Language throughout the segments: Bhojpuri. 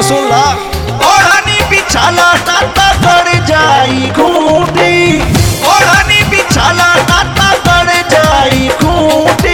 सुनला ओढ़नी बिछाला नाता कर जाई खूंटी ओढ़नी बिछाला नाता कर जाई खूंटी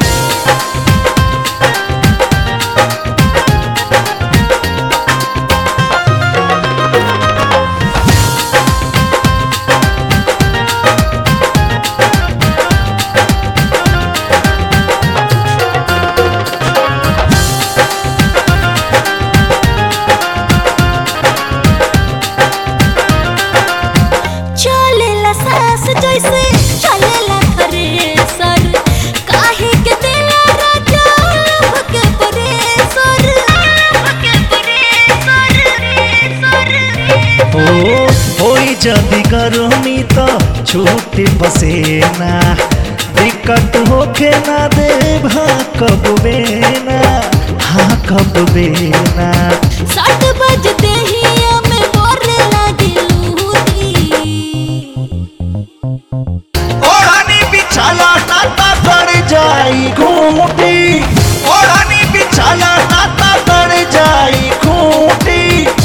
जैसे चलेला थ्रेसर काहे के देला राजा के परेसर होई जदी गर्मी तो छूटे पसेना दिक्कत होके ना देव कब बेना हाँ कब बेना 7 बजते ही में बोले लगी बिछाला नाता कर जाई खूंटी ओढ़नी बिछाला नाता कर जाई खूंटी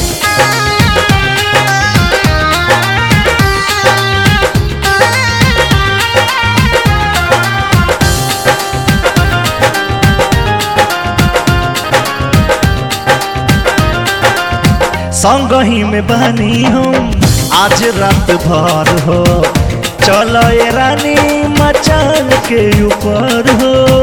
संगही में बनी हम आज रात भर हो चलो ये रानी मचान के ऊपर हो